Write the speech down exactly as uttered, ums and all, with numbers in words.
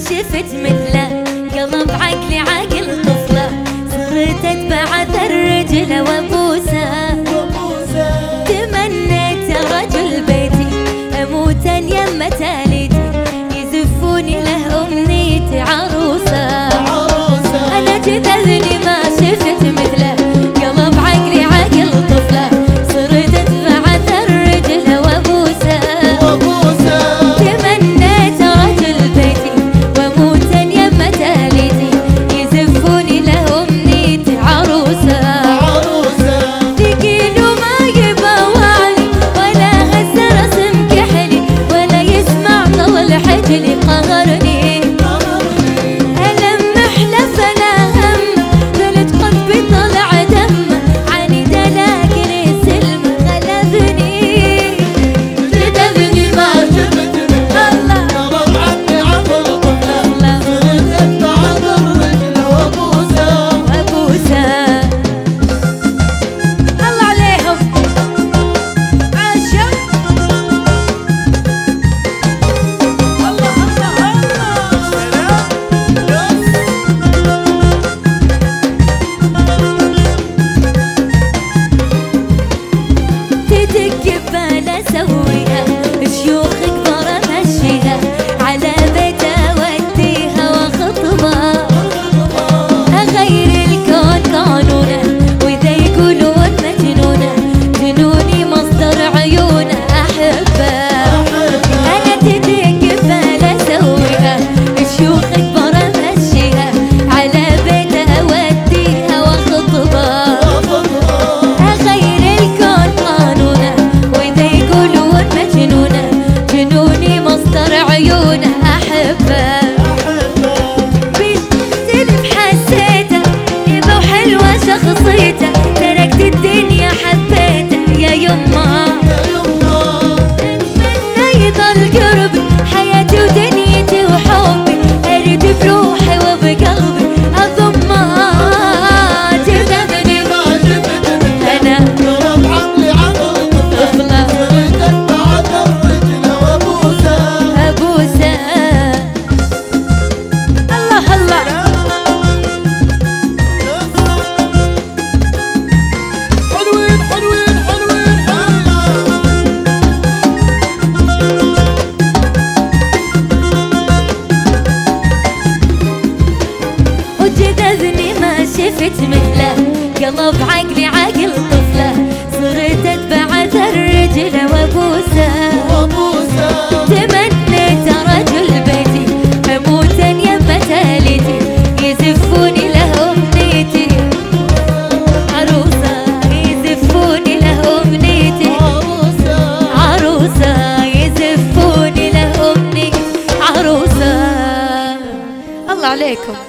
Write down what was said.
شفت مثله، قلب عقلي عقل طفله، صرت اتبع اثر رجله وابوسه. تمنيت رجل بيتي اموتا يمه تاليتي، يزفوني له امنيتي عروسه. انا جذذني ما شفت مثله، قلب عقلي عقل طفله، صرت اتبع اثر رجله وابوسه. تمنيت رجل بيتي واموتا يمه تاليتي، يزفوني له امنيتي عروسه. ثقيل وما يبوالي ولا هز رسم كحلي، ولا يسمع طول حجلي قهرني. اسويها شيوخ كبار امشيها، على بيت اوديها واخطبها. اغير الكون قانونه، واذا يقولون مجنونه، جنوني مصدر عيونه احبه. انا تدق ببال اسويها شيوخ كبار امشيها، على بيت اوديها واخطبها. اغير الكون قانونه، مجنونة جنوني مصدر عيونه أحبه. بالسلف حسيته يبا وحلوة شخصيته، تركت الدنيا حبيته يا يما. أتمنى يضل قربي حياتي ودنيتي وحبي، أريد بروحي وبقلبي أضمه. تذبني أنا جذذني ما شفت مثله، قلب عقلي عقل طفله، صرت اتبع اثر رجله وابوسه. تمنيت رجل بيتي اموتا يمه تاليتي، يزفوني له امنيتي عروسه. يزفوني له امنيتي عروسه، يزفوني له امنيتي عروسه. الله عليكم.